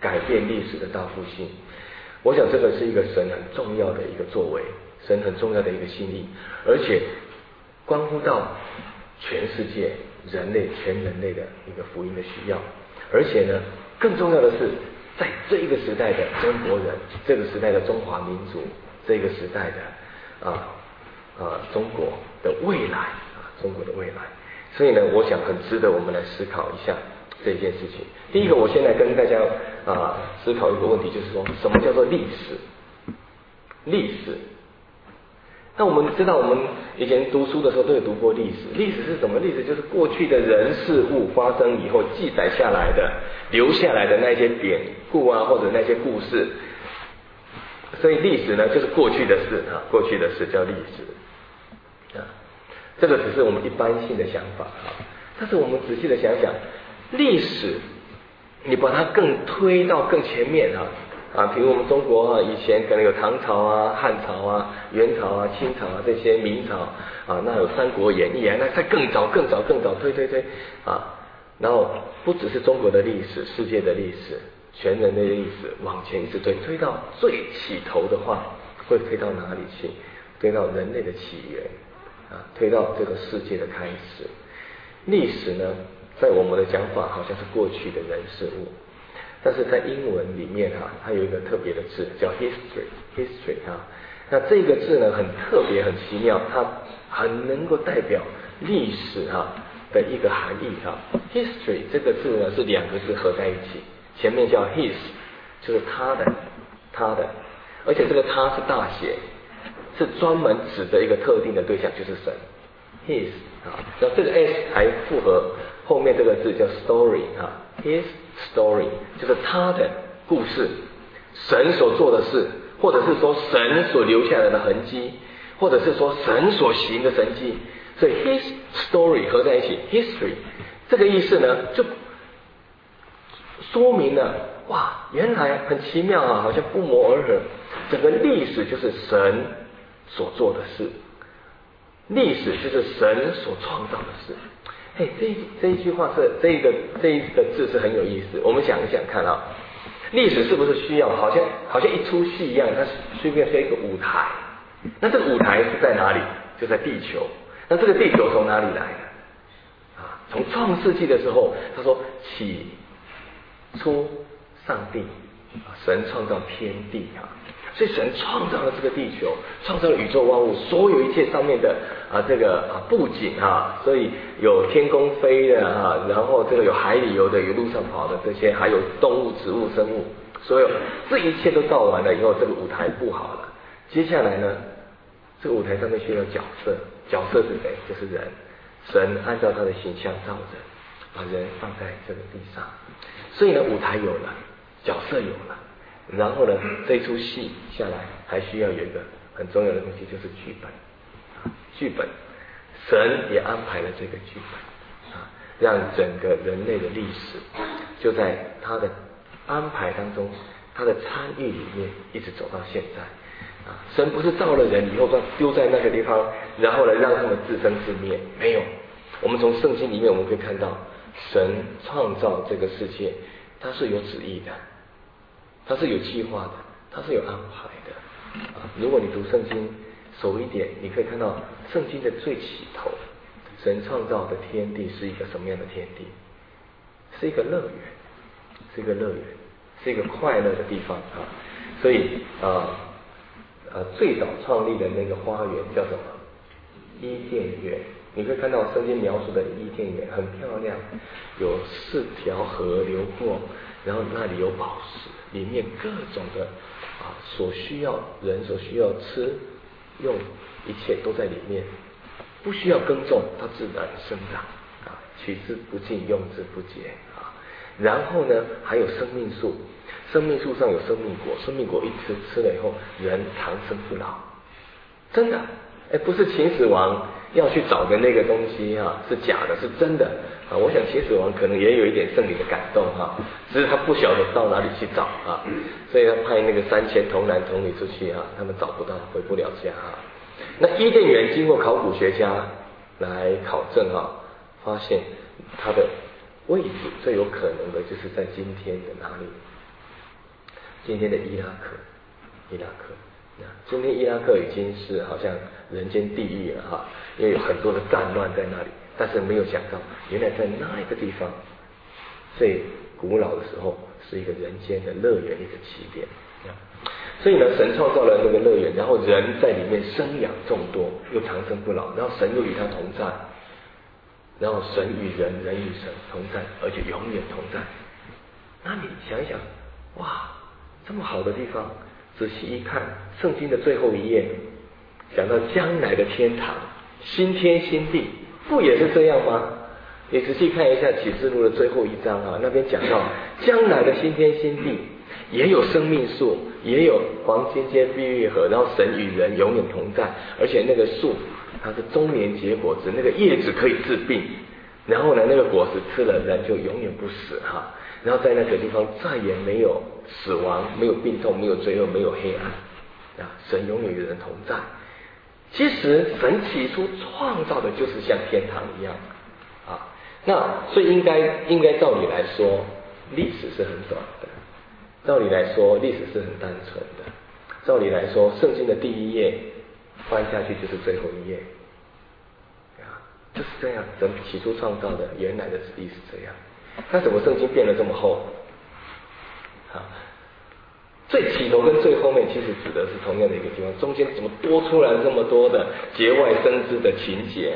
改变历史的大复兴。我想这个是一个神很重要的一个作为，神很重要的一个心意，而且关乎到全世界全人类的一个福音的需要。而且呢，更重要的是，在这一个时代的中国人，这个时代的中华民族，这个时代的中国的未来中国的未来。所以呢，我想很值得我们来思考一下这件事情。第一个，我现在跟大家思考一个问题，就是说什么叫做历史？历史。那我们知道，我们以前读书的时候都有读过历史。历史是什么？历史就是过去的人事物发生以后记载下来的、留下来的那些典故或者那些故事。所以历史呢，就是过去的事过去的事叫历史这个只是我们一般性的想法但是我们仔细的想想，历史你把它更推到更前面比如我们中国以前可能有唐朝汉朝元朝清朝这些明朝那有三国演义那再更早推然后不只是中国的历史，世界的历史，全人类的历史往前一直推到最起头的话，会推到哪里去？推到人类的起源推到这个世界的开始。历史呢，在我们的讲法好像是过去的人事物，但是在英文里面它有一个特别的字叫 history 那这个字呢很特别很奇妙，它很能够代表历史的一个含义history 这个字呢是两个字合在一起，前面叫 his 就是他的，而且这个他是大写，是专门指的一个特定的对象，就是神 his 然后这个 s 还复合后面这个字叫 story his story 就是他的故事，神所做的事，或者是说神所留下来的痕迹，或者是说神所行的神迹。所以 his story 合在一起 history 这个意思呢，就说明了原来很奇妙好像不谋而合，整个历史就是神所做的事，历史就是神所创造的事。这一句话是这一个字是很有意思。我们想一想看历史是不是需要好像一出戏一样，它随便是一个舞台，那这个舞台是在哪里？就在地球。那这个地球从哪里来的从创世纪的时候他说起初上帝神创造天地所以神创造了这个地球，创造了宇宙万物，所有一切上面的这个布景所以有天空飞的然后这个有海里游的，有路上跑的，这些还有动物、植物、生物，所有这一切都造完了以后，这个舞台布好了。接下来呢，这个舞台上面需要角色，角色是谁？就是人。神按照他的形象造人，把人放在这个地上，所以呢，舞台有了，角色有了，然后呢，这出戏下来还需要有一个很重要的东西，就是剧本。剧本，神也安排了这个剧本让整个人类的历史就在他的安排当中，他的参与里面一直走到现在神不是造了人以后丢在那个地方，然后呢让他们自生自灭，没有。我们从圣经里面我们可以看到，神创造这个世界，他是有旨意的，他是有计划的，他是有安排的如果你读圣经熟一点，你可以看到圣经的最起头，神创造的天地是一个什么样的天地？是一个乐园，是一个乐园，是一个快乐的地方所以最早创立的那个花园叫什么？伊甸园。你可以看到圣经描述的伊甸园很漂亮，有4条河流过，然后那里有宝石，里面各种的所需要人所需要吃用一切都在里面，不需要耕种，它自然生长取之不尽，用之不竭然后呢，还有生命树，生命树上有生命果，生命果一吃了以后，人长生不老，真的不是秦始皇要去找的那个东西是假的，是真的我想秦始皇可能也有一点圣灵的感动只是他不晓得到哪里去找所以他派那个3000童男童女出去他们找不到，回不了家那伊甸园经过考古学家来考证发现它的位置最有可能的就是在今天的哪里？ 今天的伊拉克，今天伊拉克已经是好像人间地狱了哈，因为有很多的战乱在那里，但是没有想到，原来在那一个地方，最古老的时候是一个人间的乐园，一个起点。所以呢，神创造了那个乐园，然后人在里面生养众多，又长生不老，然后神又与他同在，然后神与人，人与神同在，而且永远同在。那你想一想，哇，这么好的地方，仔细一看，圣经的最后一页讲到将来的天堂，新天新地，不也是这样吗？你仔细看一下启示录的最后一章啊，那边讲到将来的新天新地，也有生命树，也有黄金街碧玉河，然后神与人永远同在，而且那个树它是终年结果子，那个叶子可以治病，然后呢那个果实吃了人就永远不死哈，然后在那个地方再也没有死亡，没有病痛，没有罪恶，没有黑暗啊，神永远与人同在。其实神起初创造的就是像天堂一样啊，那所以应该照理来说，历史是很短的，照理来说历史是很单纯的，照理来说圣经的第一页翻下去就是最后一页啊，就是这样，神起初创造的原来的旨意是这样。那怎么圣经变得这么厚啊？最起头跟最后面其实指的是同样的一个地方，中间怎么多出来这么多的节外生枝的情节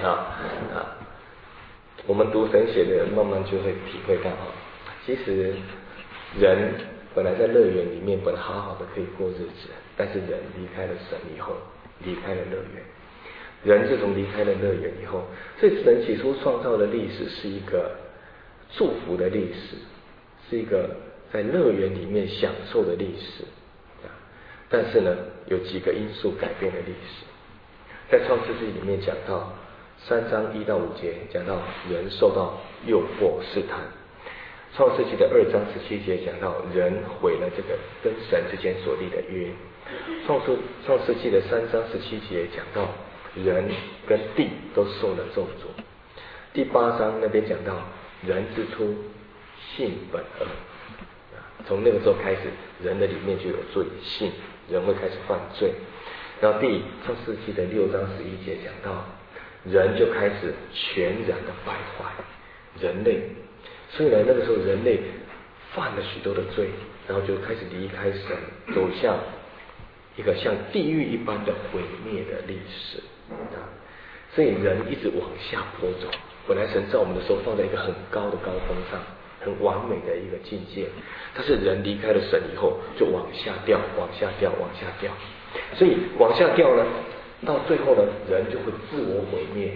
我们读神写的人慢慢就会体会到其实人本来在乐园里面本来好好的可以过日子，但是人离开了神以后，离开了乐园，人自从离开了乐园以后，所以神起初创造的历史是一个祝福的历史，是一个在乐园里面享受的历史但是呢有几个因素改变了历史。在创世纪里面讲到3章1到5节讲到人受到诱惑试探，创世纪的2章17节讲到人毁了这个跟神之间所立的约，创世纪的3章17节讲到人跟地都受了咒诅，第8章那边讲到人之初性本恶，从那个时候开始人的里面就有罪性，人会开始犯罪。然后创世纪的6章11节讲到人就开始全然的败坏，人类，所以呢那个时候人类犯了许多的罪，然后就开始离开神，走向一个像地狱一般的毁灭的历史所以人一直往下坡走，本来神造我们的时候放在一个很高的高峰上，很完美的一个境界，但是人离开了神以后就往下掉，往下掉，往下掉，所以往下掉呢，到最后呢人就会自我毁灭，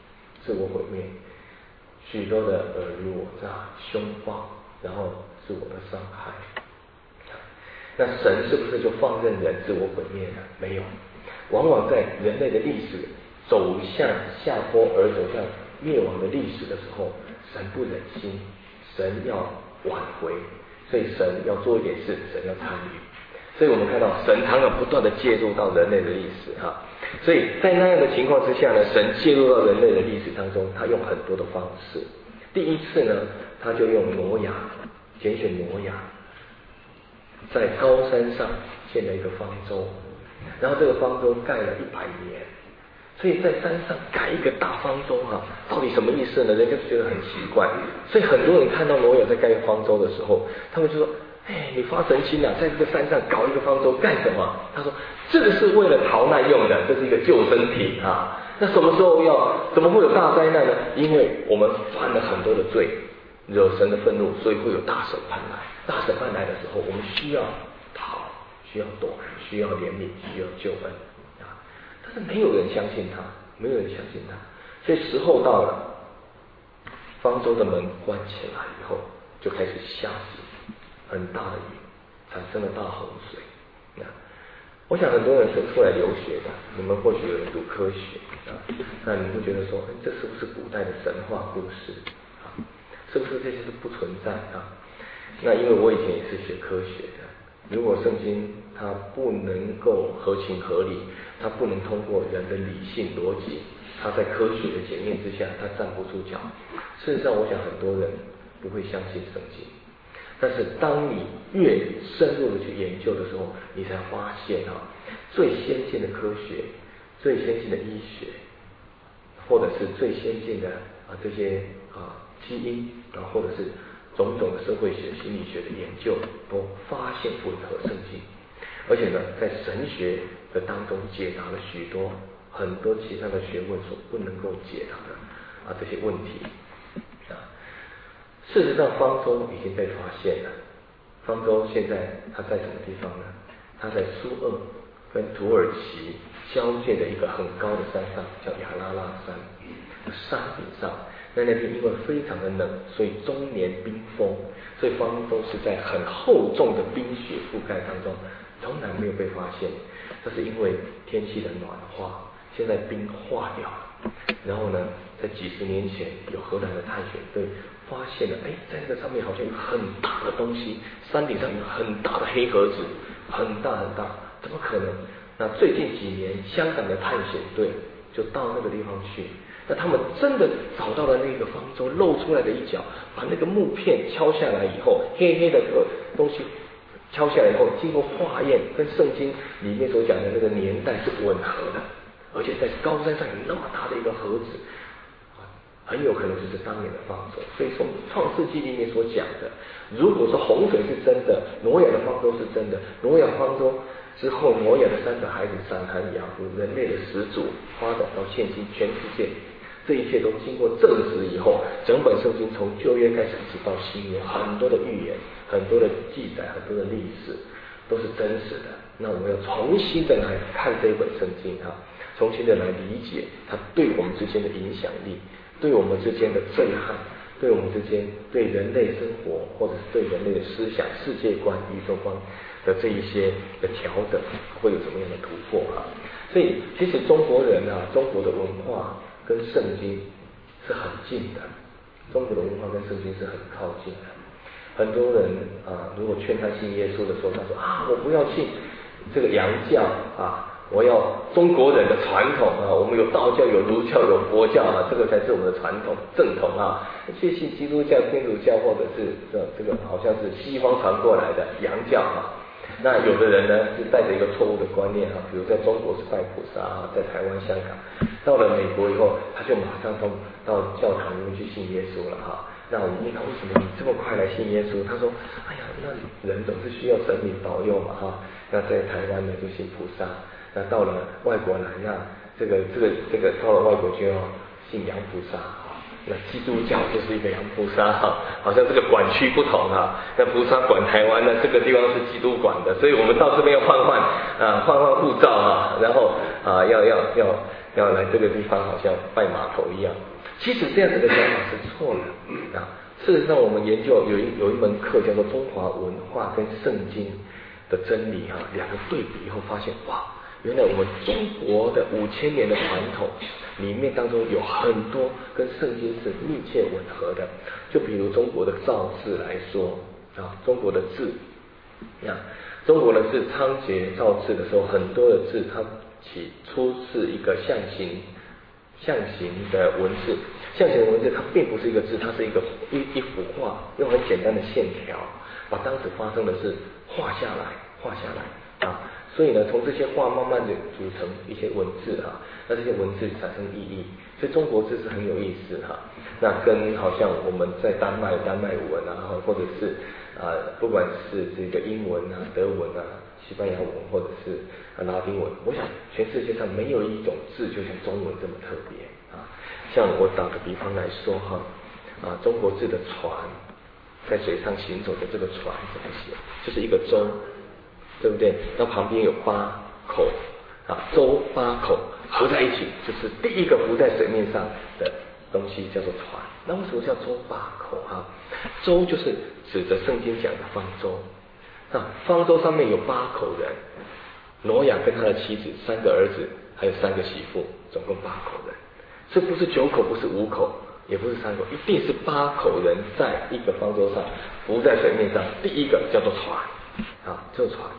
许多的尔虞我诈、凶暴，然后自我的伤害。那神是不是就放任人自我毁灭呢？没有，往往在人类的历史走向下坡而走向灭亡的历史的时候，神不忍心，神要挽回，所以神要做一点事，神要参与。所以我们看到神常常不断的介入到人类的历史所以在那样的情况之下呢，神介入到人类的历史当中，他用很多的方式。第一次呢，他就用挪亚，拣选挪亚，在高山上建了一个方舟，然后这个方舟盖了100年，所以在山上盖一个大方舟到底什么意思呢？人家就觉得很奇怪，所以很多人看到挪亚在盖方舟的时候，他们就说你发神经在这个山上搞一个方舟干什么？他说这个是为了逃难用的，这是一个救生艇那什么时候怎么会有大灾难呢？因为我们犯了很多的罪，惹神的愤怒，所以会有大审判来。大审判来的时候，我们需要逃，需要躲，需要怜悯，需要救恩但是没有人相信他，所以时候到了，方舟的门关起来以后，就开始下起很大的雨，产生了大洪水我想很多人是出来留学的，你们或许有人读科学那你会觉得说这是不是古代的神话故事是不是这些都不存在那因为我以前也是学科学的，如果圣经它不能够合情合理，它不能通过人的理性逻辑，它在科学的检验之下它站不住脚，事实上我想很多人不会相信圣经。 但是当你越深入的去研究的时候，你才发现最先进的科学、最先进的医学，或者是最先进的这些基因或者是种种的社会学、心理学的研究，都发现吻合圣经，而且呢，在神学的当中解答了很多其他的学问所不能够解答的这些问题事实上，方舟已经被发现了。方舟现在它在什么地方呢？它在苏俄跟土耳其交界的一个很高的山上，叫亚拉拉山。山顶上，那边因为非常的冷，所以终年冰封，所以方舟是在很厚重的冰雪覆盖当中，从来没有被发现。这是因为天气的暖化，现在冰化掉了。然后呢，在几十年前，有荷兰的探险队发现了，在那个上面好像有很大的东西，山顶上有很大的黑盒子，很大很大，怎么可能？那最近几年，香港的探险队就到那个地方去，那他们真的找到了那个方舟露出来的一角，把那个木片敲下来以后，黑黑的东西敲下来以后，经过化验，跟圣经里面所讲的那个年代是吻合的，而且在高山上有那么大的一个盒子，很有可能就是当年的方舟。所以从创世纪里面所讲的，如果说洪水是真的，挪亚的方舟是真的，挪亚方舟之后，挪亚的3个孩子闪、含、雅弗，人类的始祖，发展到现今全世界，这一切都经过证实以后，整本圣经从旧约开始一直到新约，很多的预言、很多的记载、很多的历史都是真实的。那我们要重新的来看这一本圣经重新的来理解它对我们之间的影响力，对我们之间的震撼，对我们之间对人类生活或者是对人类的思想、世界观、宇宙观的这一些的调整，会有什么样的突破所以其实中国人中国的文化跟圣经是很近的，中国的文化跟圣经是很靠近的。很多人如果劝他信耶稣的时候，他说我不要信这个洋教我要中国人的传统我们有道教、有儒教、有佛教这个才是我们的传统正统去信基督教、天主教或者是这个好像是西方传过来的洋教那有的人呢是带着一个错误的观念比如在中国是拜菩萨在台湾、香港，到了美国以后，他就马上到教堂里面去信耶稣了那我们问他为什么你这么快来信耶稣？他说：那人总是需要神明保佑嘛那在台湾呢就信菩萨，那到了外国来这个到了外国就要信洋菩萨那基督教就是一个洋菩萨好像这个管区不同那菩萨管台湾呢，这个地方是基督管的，所以我们到这边要换护照然后要来这个地方好像拜码头一样。其实这样子的想法是错的事实上我们研究有一门课叫做中华文化跟圣经的真理两个对比以后发现原来我们中国的5000年的传统里面当中有很多跟圣经是密切吻合的。就比如中国的造字来说中国的字中国的字仓颉造字的时候，很多的字它起初是一个象形的文字，象形的文字它并不是一个字，它是一幅画，用很简单的线条把当时发生的事画下来所以呢，从这些画慢慢的组成一些文字那这些文字产生意义，所以中国字是很有意思那跟好像我们在丹麦文或者是不管是这个英文德文西班牙文或者是拉丁文，我想全世界上没有一种字就像中文这么特别像我打个比方来说中国字的船，在水上行走的这个船怎么写？就是一个舟，对不对？那旁边有8口舟8口合在一起，就是第一个浮在水面上的东西叫做船。那为什么叫舟8口舟就是指着圣经讲的方舟方舟上面有8口人，挪亚跟他的妻子3个儿子还有3个媳妇，总共8口人。这不是9口，不是5口，也不是3口，一定是8口人在一个方舟上浮在水面上，第一个叫做船叫船。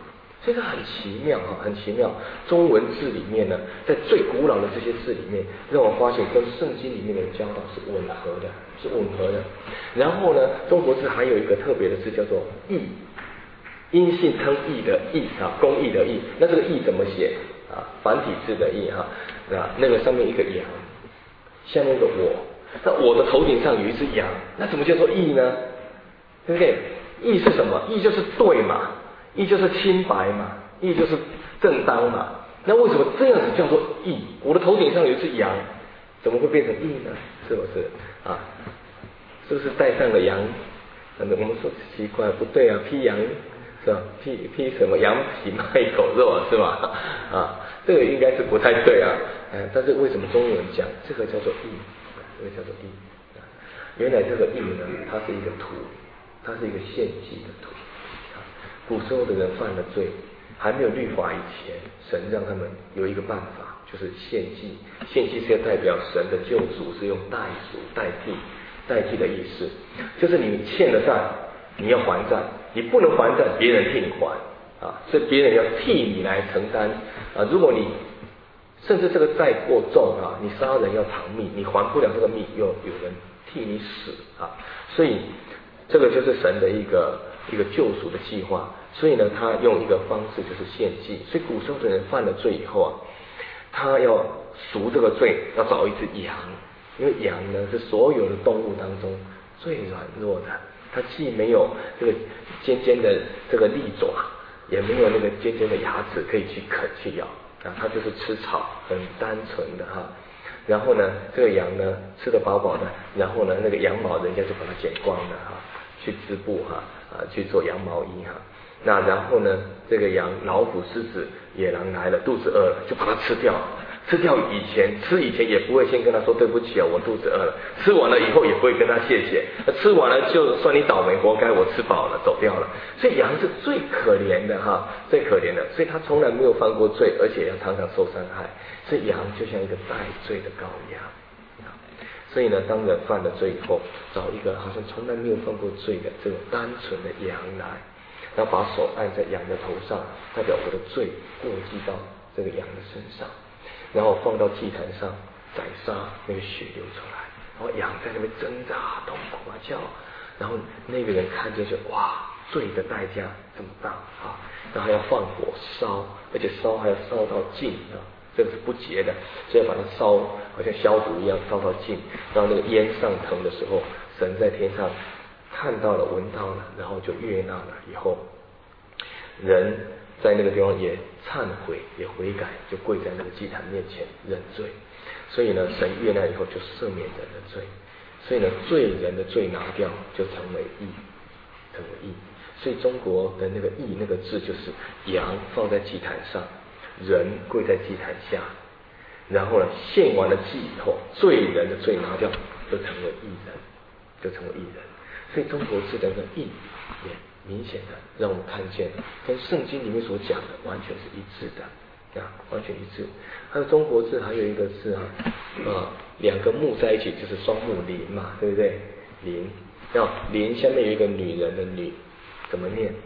所以它很奇妙哈，很奇妙。中文字里面呢，在最古老的这些字里面，让我发现跟圣经里面的教导是吻合的，是吻合的。然后呢，中国字还有一个特别的字叫做义，阴性称义的义啊，公义的义。那这个义怎么写啊？繁体字的义哈，那个上面一个羊，下面一个我，那我的头顶上有一只羊，那怎么叫做义呢？对不对？义是什么？义就是对嘛，义就是清白嘛，义就是正当嘛。那为什么这样子叫做义？我的头顶上有一只羊，怎么会变成义呢？是不是啊？是不是带上了羊？我们说奇怪，不对啊，披羊是吧？披什么羊皮卖一口肉是吧？啊，这个应该是不太对啊。但是为什么中文讲这个叫做义？这个叫做义。原来这个义呢，它是一个图，它是一个献祭的图。古时候的人犯了罪，还没有律法以前，神让他们有一个办法，就是献祭。献祭是要代表神的救赎，是用代赎代替的意思，就是你欠了债，你要还债，你不能还债，别人替你还啊，所以别人要替你来承担啊。如果你甚至这个债过重啊，你杀人要偿命，你还不了这个命，又有人替你死啊。所以这个就是神的一个救赎的计划。所以呢，他用一个方式就是献祭。所以古时候的人犯了罪以后啊，他要赎这个罪，要找一只羊。因为羊呢是所有的动物当中最软弱的，它既没有这个尖尖的这个利爪，也没有那个尖尖的牙齿可以去啃去咬啊，它就是吃草，很单纯的哈。然后呢，这个羊呢吃得饱饱的，然后呢那个羊毛人家就把它剪光了哈，去织布哈去做羊毛衣哈。那然后呢，这个羊老虎、狮子、野狼来了，肚子饿了，就把它吃掉。吃以前也不会先跟他说对不起啊，我肚子饿了。吃完了以后也不会跟他谢谢，吃完了就算你倒霉，活该，我吃饱了走掉了。所以羊是最可怜的哈，最可怜的，所以他从来没有犯过罪，而且要常常受伤害。所以羊就像一个代罪的羔羊。所以呢，当人犯了罪以后，找一个好像从来没有犯过罪的这种单纯的羊来，然后把手按在羊的头上，代表我的罪过继到这个羊的身上。然后放到祭坛上宰杀，那个血流出来，然后羊在那边挣扎痛苦啊叫，然后那个人看见就哇，罪的代价这么大啊，然后还要放火烧，而且烧还要烧到尽啊，这个是不洁的，所以把它烧好像消毒一样烧到尽，然后那个烟上腾的时候，神在天上看到了闻到了，然后就悦纳了，以后人在那个地方也忏悔，也悔改，就跪在那个祭坛面前认罪。所以呢，神悦纳以后就赦免人的罪。所以呢，罪人的罪拿掉，就成为义，成为义。所以中国的那个义那个字，就是羊放在祭坛上，人跪在祭坛下，然后呢，献完了祭以后，罪人的罪拿掉，就成为义人，就成为义人。所以中国字的那个义也明显的让我们看见跟圣经里面所讲的完全是一致的啊，完全一致。还有中国字还有一个字两个木在一起就是双木林嘛，对不对？林，要林下面有一个女人的女，怎么念？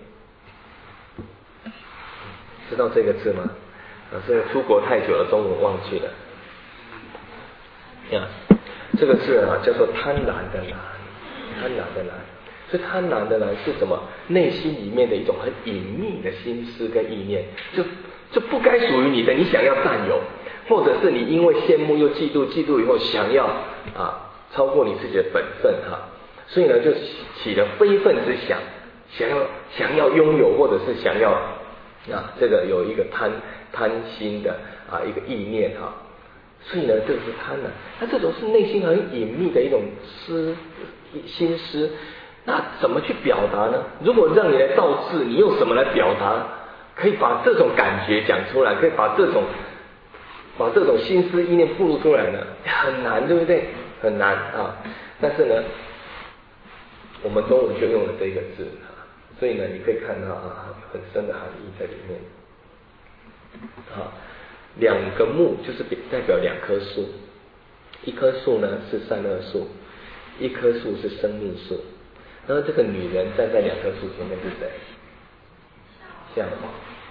知道这个字吗？是出国太久了，中文忘记了。这个字叫做贪婪的婪，贪婪的婪。所以贪婪的婪是什么？内心里面的一种很隐秘的心思跟意念，就不该属于你的，你想要占有，或者是你因为羡慕又嫉妒，嫉妒以后想要超过你自己的本分所以呢就起了非分之想，想要拥有，或者是想要这个有一个贪心的一个意念所以呢这个是贪婪。那这种是内心很隐秘的一种心思，那怎么去表达呢？如果让你来造字，你用什么来表达？可以把这种感觉讲出来，可以把这种心思意念暴露出来呢？很难，对不对？很难但是呢，我们中文就用了这个字所以呢，你可以看到很深的含义在里面两个木就是代表两棵树，一棵树呢是善恶树，一棵树是生命树。然后这个女人站在两棵树前面是谁？夏娃。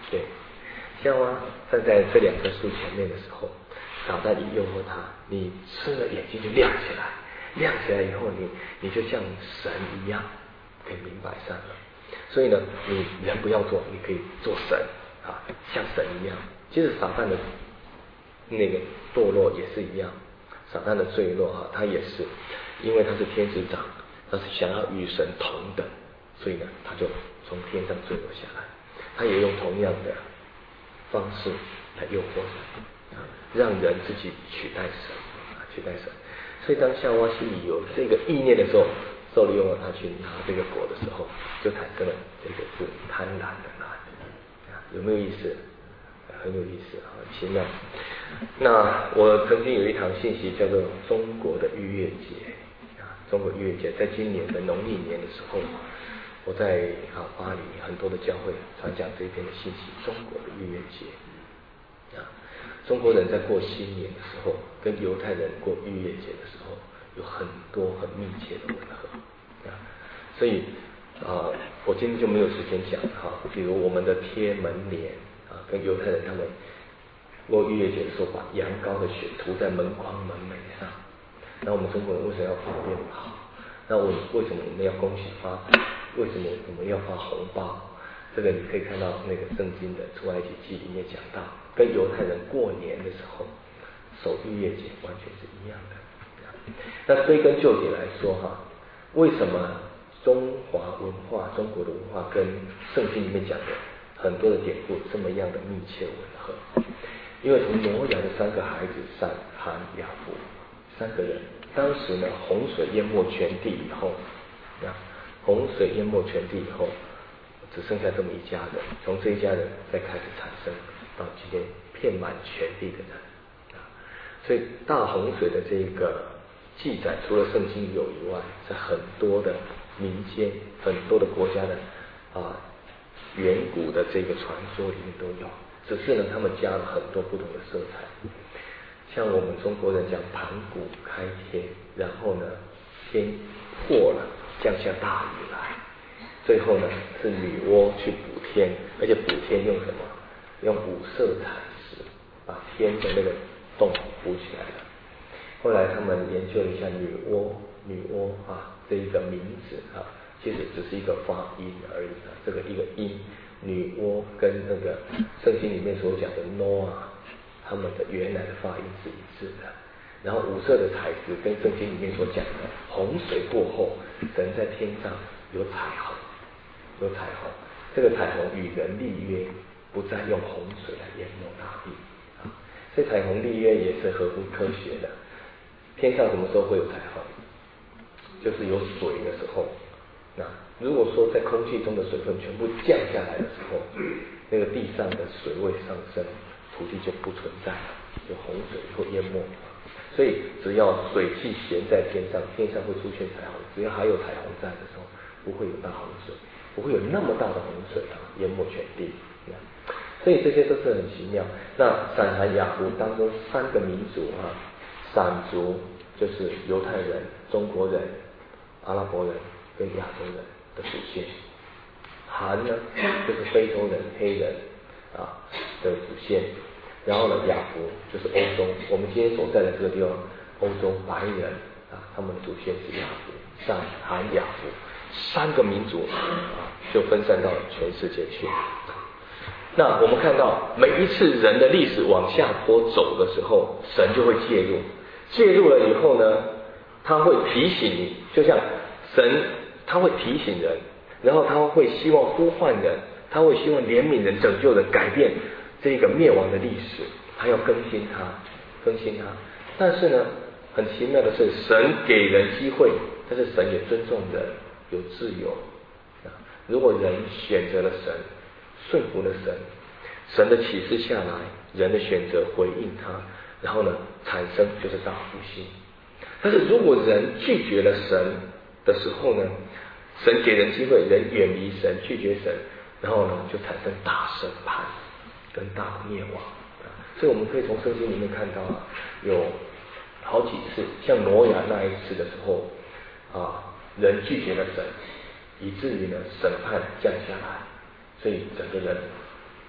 对，夏娃站在这两棵树前面的时候，撒旦一诱惑他，你吃了眼睛就亮起来，亮起来以后你就像神一样，可以明白善恶。所以呢，你人不要做，你可以做神啊，像神一样。其实撒旦的那个堕落也是一样，撒旦的坠落啊，他也是因为他是天使长，他是想要与神同等，所以呢，他就从天上坠落下来。他也用同样的方式来诱惑神啊，让人自己取代神啊，取代神。所以当夏娃心里有这个意念的时候，受了诱惑，他去拿这个果的时候，就产生了这个字贪婪的婪啊，有没有意思？很有意思啊，很奇妙。那我曾经有一堂信息叫做中国的逾越节啊，中国逾越节在今年的农历年的时候，我在巴黎很多的教会传讲这一篇的信息，中国的逾越节啊，中国人在过新年的时候，跟犹太人过逾越节的时候，有很多很密切的吻合啊，所以我今天就没有时间讲哈，比如我们的贴门帘啊，跟犹太人他们过逾越节的时候，把羊羔的血涂在门框门楣上，那我们中国人为什么要方便好？那为什么我们要恭喜发财？为什么我们要发红包？这个你可以看到那个圣经的出埃及记里面讲到，跟犹太人过年的时候守逾越节完全是一样的。那归根究底来说哈，为什么中华文化、中国的文化跟圣经里面讲的很多的典故这么样的密切吻合？因为从挪亚的3个孩子闪、含、雅弗3个人，当时呢洪水淹没全地以后，洪水淹没全地以后，只剩下这么一家人，从这一家人再开始产生到今天遍满全地的人啊，所以大洪水的这个记载，除了圣经有以外，在很多的民间、很多的国家的远古的这个传说里面都有，只是呢他们加了很多不同的色彩。像我们中国人讲盘古开天，然后呢天破了，降下大雨来，最后呢是女娲去补天，而且补天用什么？用五色彩石把天的那个洞补起来了。后来他们研究一下女娲这一个名字其实只是一个发音而已这个一个音，女娲跟那个圣经里面所讲的 Noah 他们的原来的发音是一致的。然后五色的彩石跟圣经里面所讲的洪水过后，神在天上有彩虹，这个彩虹与人立约，不再用洪水来淹没大地所以彩虹立约也是合乎科学的。天上什么时候会有彩虹？就是有水的时候。那如果说在空气中的水分全部降下来的时候，那个地上的水位上升，土地就不存在了，有洪水会淹没。所以只要水汽悬在天上，天上会出现彩虹。只要还有彩虹在的时候，不会有大洪水，不会有那么大的洪水淹没全地。所以这些都是很奇妙。那闪、含、雅弗当中3个民族闪族就是犹太人、中国人、阿拉伯人跟亚洲人的祖先，含呢就是非洲人、黑人的祖先，然后呢雅弗就是欧洲，我们今天所在的这个地方欧洲白人他们的祖先是雅弗、闪、含、雅弗3个民族就分散到全世界去。那我们看到每一次人的历史往下坡走的时候，神就会介入，介入了以后呢，他会提醒你，就像神他会提醒人，然后他会希望呼唤人，他会希望怜悯人、拯救人、改变这个灭亡的历史，他要更新他。但是呢，很奇妙的是，神给人机会，但是神也尊重人有自由。如果人选择了神，顺服了神，神的启示下来，人的选择回应他，然后呢产生就是大复兴。但是如果人拒绝了神的时候呢，神给人机会，人远离神，拒绝神，然后呢就产生大审判跟大灭亡。所以我们可以从圣经里面看到有好几次，像挪亚那一次的时候人拒绝了神，以至于呢审判降下来，所以整个人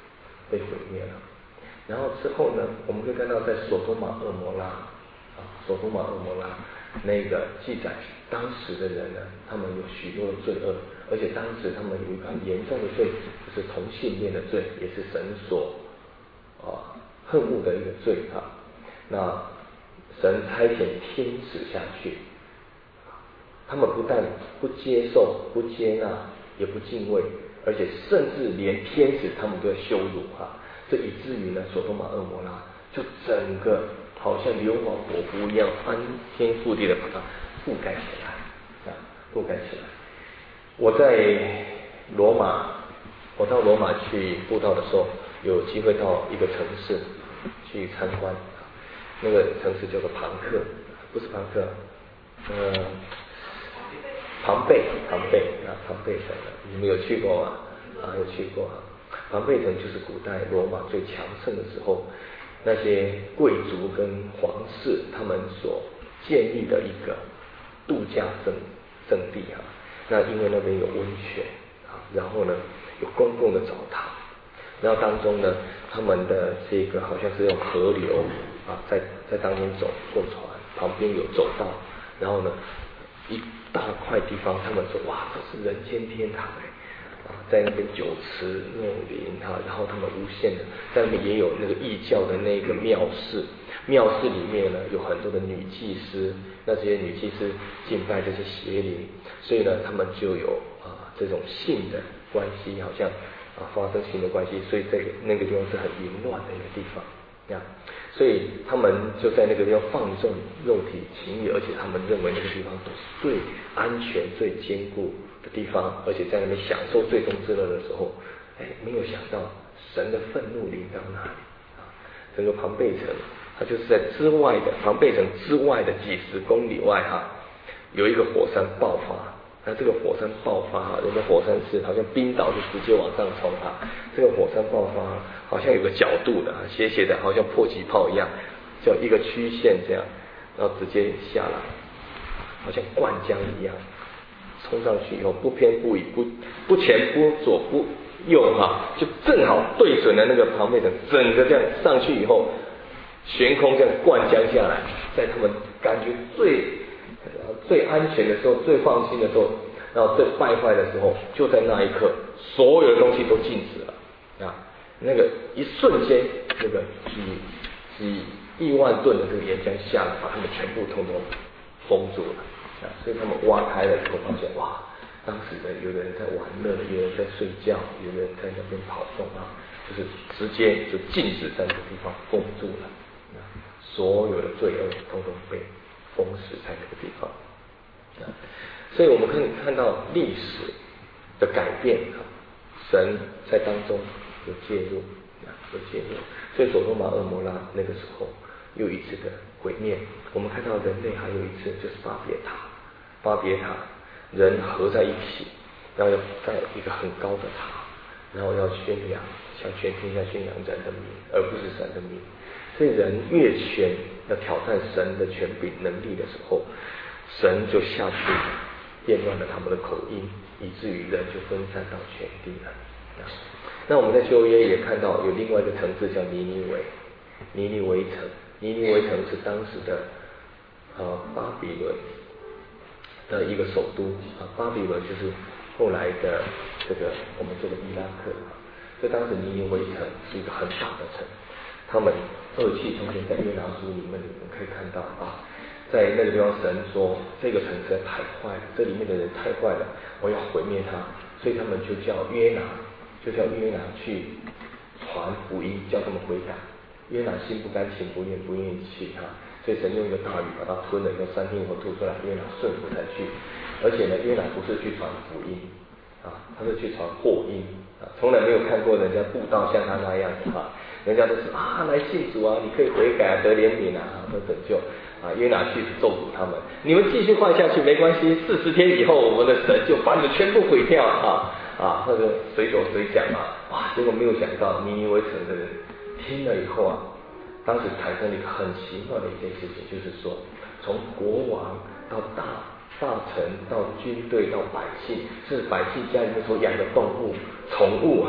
被毁灭了。然后之后呢，我们可以看到在索多玛恶魔拉索多玛恶魔拉那个记载，当时的人呢，他们有许多的罪恶，而且当时他们有一个很严重的罪，就是同性恋的罪，也是神所恨恶的一个罪那神差遣天使下去，他们不但不接受、不接纳，也不敬畏，而且甚至连天使他们都要羞辱这以至于呢，索多玛恶魔拉就整个好像硫磺火湖一样，翻天覆地的把它覆盖起来覆盖起来。我在罗马，我到罗马去布道的时候，有机会到一个城市去参观，那个城市叫做庞克，不是庞克，庞贝城，你们有去过吗？有去过庞贝城就是古代罗马最强盛的时候，那些贵族跟皇室他们所建立的一个度假胜地那因为那边有温泉然后呢有公共的澡堂，然后当中呢他们的这个好像是用河流在当中坐船，旁边有走道，然后呢一大块地方他们说哇这是人间天堂在那边酒池肉林然后他们无限的在那边也有那个异教的那个庙室里面呢有很多的女祭司，那这些女祭司敬拜这些邪灵，所以呢他们就有这种性的关系，好像发生性的关系，所以那个地方是很淫乱的一个地方所以他们就在那个地方放纵肉体情欲，而且他们认为那个地方是最安全最坚固的地方，而且在那边享受最终之乐的时候没有想到神的愤怒临到那里整个庞贝城它就是在庞贝城之外的几十公里外有一个火山爆发，那这个火山爆发人家火山是好像冰岛就直接往上冲这个火山爆发好像有个角度的斜斜的，好像迫击炮一样，叫一个曲线这样，然后直接下来，好像灌浆一样冲上去以后，不偏不倚，不前不左不右就正好对准了那个庞贝城，整个这样上去以后，悬空这样灌浆下来，在他们感觉最安全的时候，最放心的时候，然后最败坏的时候，就在那一刻，所有的东西都静止了那个一瞬间，那个几亿万吨的这个岩浆下来，把他们全部通通封住了所以他们挖开了以后，发现哇，当时的有的人在玩乐，有人在睡觉，有人在那边跑动就是直接就禁止在那个地方封住了所有的罪恶通通被封死在那个地方所以我们可以看到历史的改变神在当中有介入所以索多玛恶魔拉那个时候又一次的毁灭。我们看到人类还有一次就是巴别塔人合在一起，然后要盖一个很高的塔，然后要宣扬向全天下宣扬人的名而不是神的名。所以人越权要挑战神的权柄能力的时候，神就下去变乱了他们的口音，以至于人就分散到全地了那我们在旧约也看到有另外一个城市叫尼尼微城。尼尼微城是当时的巴比伦的一个首都巴比伦就是后来的这个我们说的伊拉克所以当时尼尼微城是一个很大的城，他们恶气冲天，在约拿书里面你们可以看到在那个地方神说这个城实在太坏了，这里面的人太坏了，我要毁灭他，所以他们就叫约拿去传福音，叫他们悔改。约拿心不甘情不愿，不愿意去所以神用一个大鱼把他吞了，用3天以后吐出来，约拿顺服才去。而且呢，约拿不是去传福音他是去传祸音从来没有看过人家布道像他那样子人家都是来信主你可以悔改得怜悯得拯救约拿去是咒诅他们，你们继续坏下去没关系，40天以后我们的神就把你们全部毁掉那个随手随讲结果没有想到尼尼微城的人听了以后当时产生了一个很奇妙的一件事情，就是说从国王到大臣到军队到百姓，是百姓家里面所养的动物宠物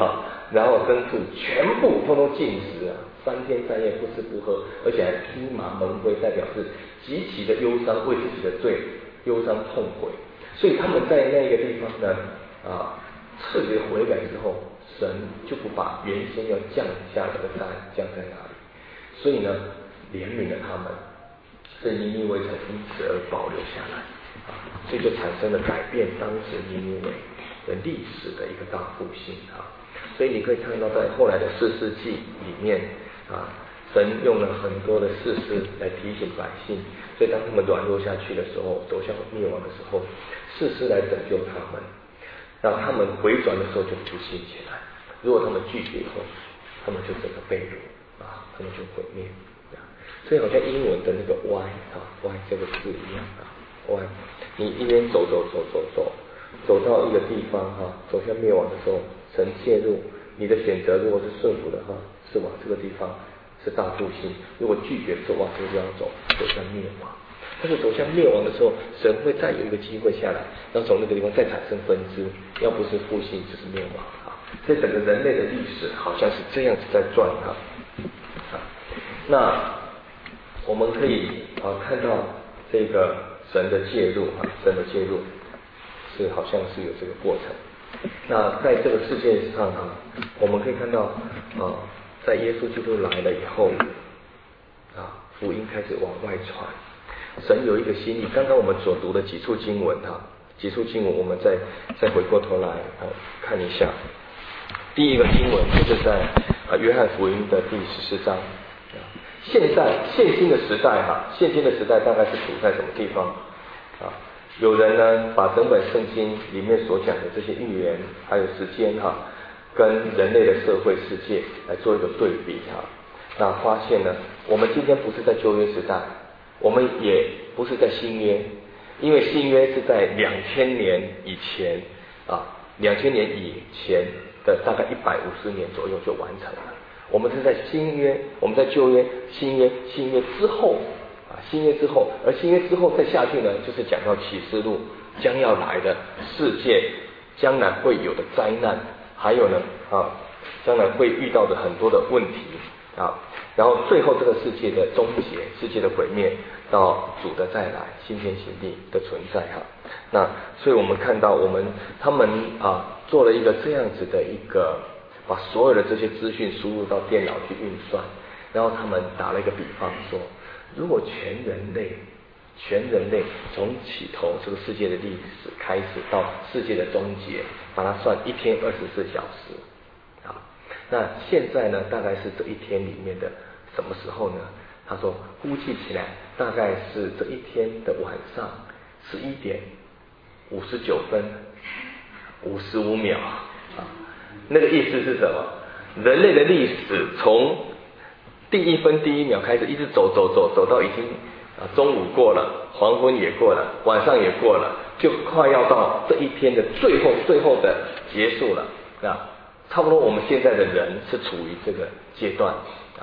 然后牲畜全部通通禁食啊，3天3夜不吃不喝，而且还披麻蒙灰，代表是极其的忧伤，为自己的罪忧伤痛悔。所以他们在那个地方呢彻底悔改之后，神就不把原先要降下来的灾降在哪里，所以呢怜悯了他们，所以尼尼微城因此而保留下来所以就产生了改变当时尼尼微的历史的一个大复兴所以你可以看到在后来的士师记里面神用了很多的士师来提醒百姓，所以当他们软弱下去的时候，走向灭亡的时候，士师来拯救他们，让他们回转的时候就复兴起来。如果他们拒绝以后，他们就整个被掳他们就毁灭所以好像英文的那个 why 这个字一样why 你一边走到一个地方走向灭亡的时候，神介入，你的选择如果是顺服的话，是往这个地方是大复兴，如果拒绝说往这个地方走向灭亡。但是走向灭亡的时候，神会再有一个机会下来，然后从那个地方再产生分支，要不是复兴就是灭亡所以整个人类的历史好像是这样子在转那我们可以看到这个神的介入神的介入是好像是有这个过程。那在这个世界上我们可以看到在耶稣基督来了以后福音开始往外传，神有一个心意。刚刚我们所读的几处经文我们再回过头来看一下。第一个经文就是在约翰福音的第14章。现今的时代大概是处在什么地方有人呢把整本圣经里面所讲的这些预言还有时间跟人类的社会世界来做一个对比那发现呢，我们今天不是在旧约时代，我们也不是在新约，因为新约是在2000年以前2000年以前的大概150年左右就完成了。我们是在新约，我们在旧约、新约之后新约之后，而新约之后再下去呢，就是讲到启示录将要来的世界将来会有的灾难，还有呢将来会遇到的很多的问题然后最后这个世界的终结，世界的毁灭，到主的再来，新天新地的存在那所以我们看到他们做了一个这样子的一个，把所有的这些资讯输入到电脑去运算，然后他们打了一个比方说，如果全人类从起头这个世界的历史开始到世界的终结，把它算1天24小时那现在呢大概是这一天里面的什么时候呢？他说估计起来大概是这一天的晚上11点59分55秒那个意思是什么？人类的历史从第1分第1秒开始一直走到已经中午过了，黄昏也过了，晚上也过了，就快要到这一天的最后的结束了差不多我们现在的人是处于这个阶段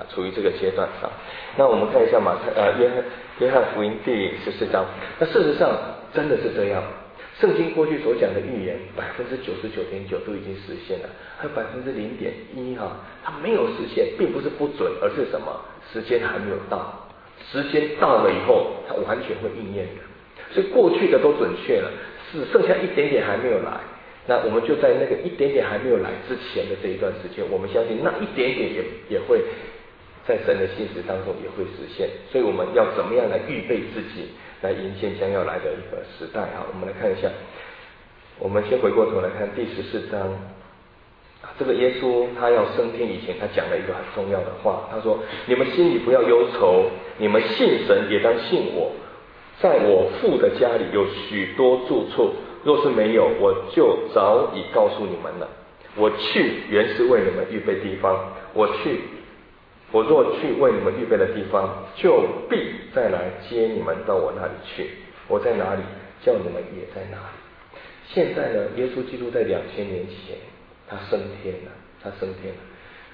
那我们看一下约翰福音第14章。那事实上真的是这样，圣经过去所讲的预言99.9%都已经实现了，还有0.1%它没有实现，并不是不准，而是什么？时间还没有到，时间到了以后它完全会应验的。所以过去的都准确了，只剩下一点点还没有来。那我们就在那个一点点还没有来之前的这一段时间，我们相信那一点点也会在神的信实当中也会实现。所以我们要怎么样来预备自己，来迎接将要来的一个时代我们来看一下，我们先回过头来看第14章。这个耶稣他要升天以前，他讲了一个很重要的话，他说：你们心里不要忧愁，你们信神也当信我，在我父的家里有许多住处，若是没有，我就早已告诉你们了。我去原是为你们预备地方，我若去为你们预备的地方，就必再来接你们到我那里去。我在哪里，叫你们也在哪里。现在呢，耶稣基督在2000年前他升天了，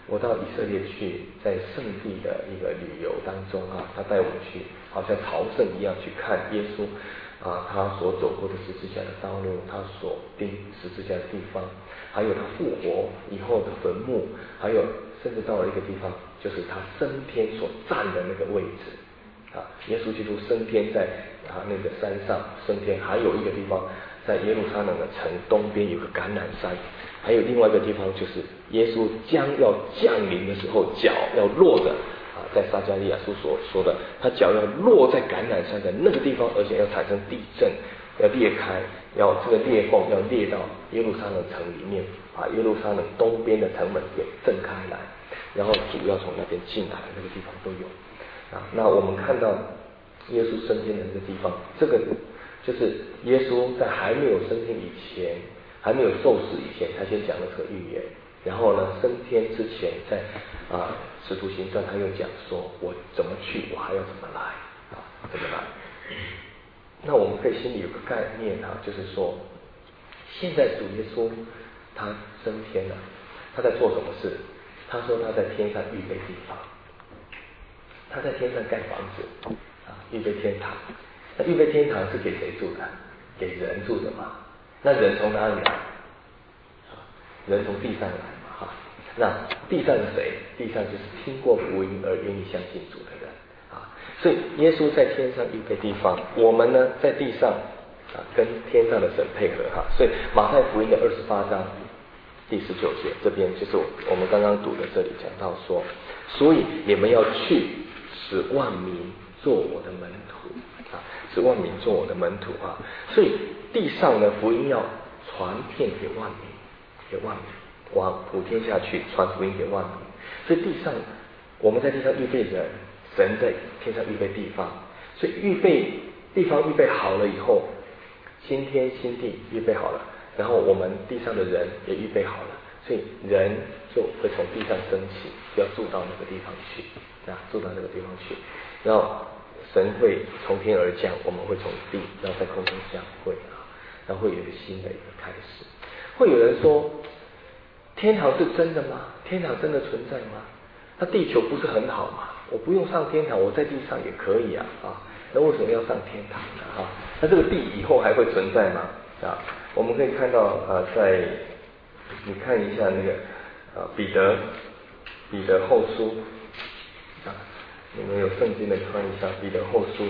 我到以色列去，在圣地的一个旅游当中他带我去，好像朝圣一样去看耶稣他所走过的十字架的道路，他所钉十字架的地方，还有他复活以后的坟墓，还有甚至到了一个地方，就是他升天所站的那个位置耶稣基督升天在那个山上升天，还有一个地方在耶路撒冷的城东边有个橄榄山，还有另外一个地方就是耶稣将要降临的时候，脚要落着在撒迦利亚书所说的，他脚要落在橄榄山的那个地方，而且要产生地震，要裂开，要这个裂缝要裂到耶路撒冷城里面，把耶路撒冷东边的城门给震开来，然后主要从那边进来，那个地方都有那我们看到耶稣升天的那个地方，这个就是耶稣在还没有升天以前，还没有受死以前，他先讲了这个预言，然后呢升天之前在使徒行传他又讲说，我怎么去，我还要怎么来怎么来。那我们可以心里有个概念就是说，现在主耶稣他升天了，他在做什么事？他说他在天上预备地方，他在天上盖房子预备天堂。那预备天堂是给谁住的？给人住的嘛。那人从哪里来？人从地上来嘛那地上是谁？地上就是听过福音而愿意相信主的人所以耶稣在天上预备地方，我们呢在地上跟天上的神配合所以马太福音的28章第19节，这边就是我们刚刚读的，这里讲到说，所以你们要去，使万民做我的门徒使万民做我的门徒所以地上的福音要传遍给万民，往普天下去传福音给万民。所以地上我们在地上预备人，神在天上预备地方，所以预备地方预备好了以后，新天新地预备好了，然后我们地上的人也预备好了，所以人就会从地上升起，要住到那个地方去住到那个地方去，然后神会从天而降，我们会从地，然后在空中相会然后会有一个新的一个开始。会有人说，天堂是真的吗？天堂真的存在吗？那地球不是很好吗？我不用上天堂，我在地上也可以那为什么要上天堂呢那这个地以后还会存在吗我们可以看到在你看一下那个彼得后书你们有圣经的看一下彼得后书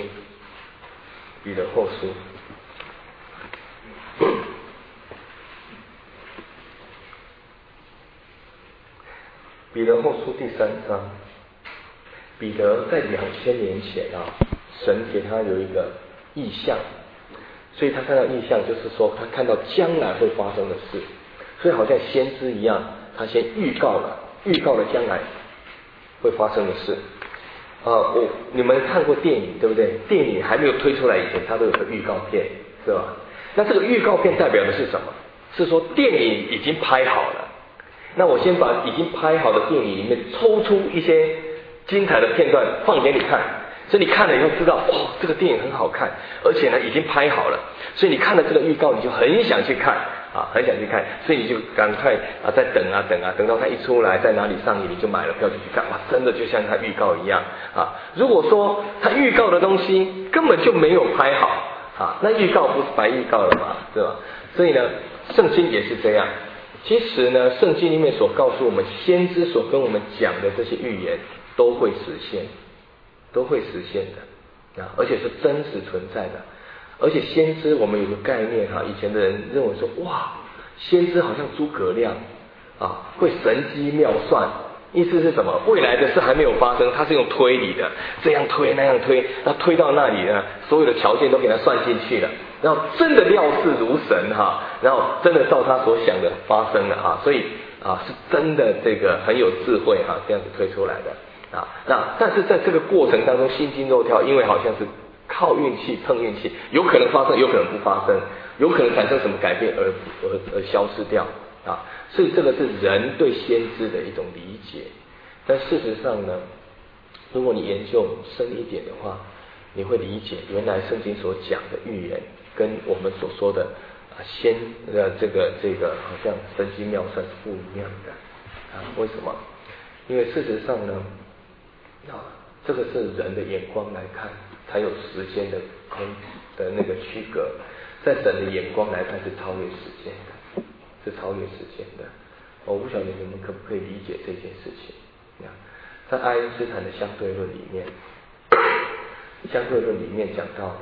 彼得后书第3章，彼得在2000年前神给他有一个异象，所以他看到异象就是说他看到将来会发生的事，所以好像先知一样，他先预告了将来会发生的事你们看过电影对不对？电影还没有推出来以前，它都有个预告片是吧？那这个预告片代表的是什么？是说电影已经拍好了，那我先把已经拍好的电影里面抽出一些精彩的片段放给你看，所以你看了以后知道这个电影很好看，而且呢已经拍好了，所以你看了这个预告你就很想去看所以你就赶快再等到它一出来在哪里上映，你就买了票就去看真的就像它预告一样如果说它预告的东西根本就没有拍好那预告不是白预告了嘛，对吧？所以呢圣经也是这样，其实呢圣经里面所告诉我们，先知所跟我们讲的这些预言都会实现的而且是真实存在的。而且先知我们有个概念以前的人认为说先知好像诸葛亮会神机妙算，意思是什么？未来的事还没有发生，他是用推理的，这样推那样推，那推到那里呢，所有的条件都给他算进去了，然后真的料事如神然后真的照他所想的发生了所以是真的这个很有智慧这样子推出来的那但是在这个过程当中心惊肉跳，因为好像是靠运气碰运气，有可能发生有可能不发生，有可能产生什么改变而消失掉所以这个是人对先知的一种理解。但事实上呢，如果你研究深一点的话，你会理解原来圣经所讲的预言跟我们所说的这个好像神机妙算是不一样的为什么？ 因为事实上呢，这个是人的眼光来看，才有时间的空的那个区隔，在神的眼光来看是超越时间的，是超越时间的。我不晓得你们可不可以理解这件事情。在爱因斯坦的相对论里面，讲到，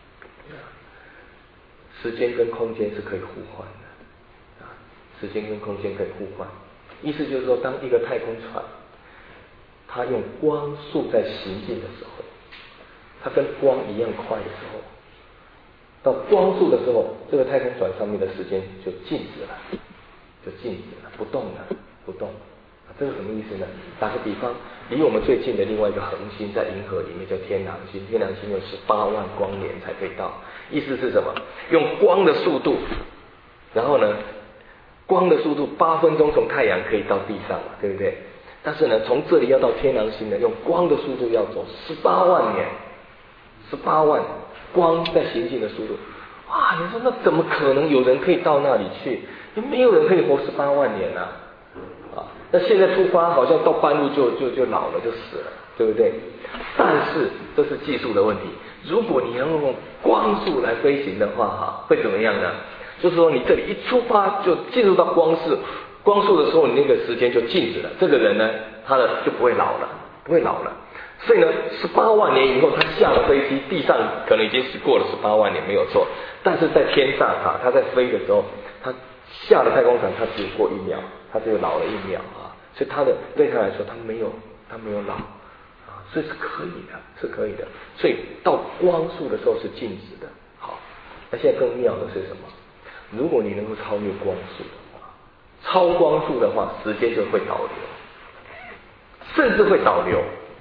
时间跟空间是可以互换的，时间跟空间可以互换。意思就是说，当一个太空船，它用光速在行进的时候，它跟光一样快的时候，到光速的时候，这个太空船上面的时间就静止了，不动了。这是什么意思呢？打个比方，离我们最近的另外一个恒星在银河里面叫天狼星，天狼星有18万光年才可以到。意思是什么？用光的速度，然后呢，光的速度8分钟从太阳可以到地上嘛，对不对？但是呢，从这里要到天狼星呢，用光的速度要走18万年，18万光在行进的速度。哇，你说那怎么可能有人可以到那里去？没有人可以活18万年啊！那现在出发好像到半路就老了，就死了，对不对？但是这是技术的问题。如果你能用光速来飞行的话，会怎么样呢？就是说你这里一出发就进入到光速的时候，你那个时间就静止了。这个人呢，他的就不会老了。所以呢，18万年以后，他下了飞机，地上可能已经是过了18万年，没有错。但是在天上他在飞的时候，他下了太空船，他只过1秒，他只有老了1秒所以对他来说，他没有老所以是可以的。所以到光速的时候是静止的。好，那现在更妙的是什么？如果你能够超越光速的话，超光速的话，时间就会导流，甚至会导流。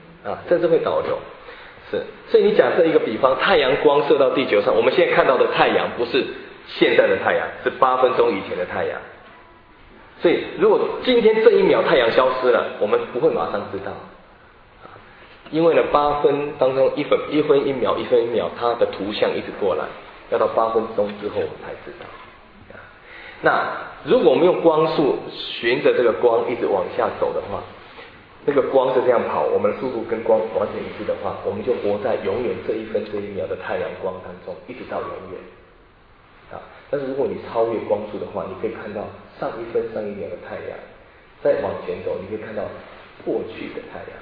所以你假设一个比方，太阳光射到地球上，我们现在看到的太阳不是现在的太阳，是8分钟以前的太阳。所以如果今天这一秒太阳消失了，我们不会马上知道，因为呢8分当中1分1秒它的图像一直过来，要到8分钟之后我们才知道。那如果我们用光速循着这个光一直往下走的话，那个光是这样跑，我们的速度跟光完全一致的话，我们就活在永远这1分这1秒的太阳光当中，一直到永远。但是如果你超越光速的话，你可以看到上1分上1秒的太阳，再往前走，你可以看到过去的太阳，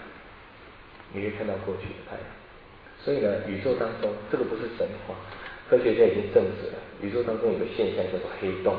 所以呢，宇宙当中这个不是神话，科学家已经证实了，宇宙当中有个现象叫做黑洞。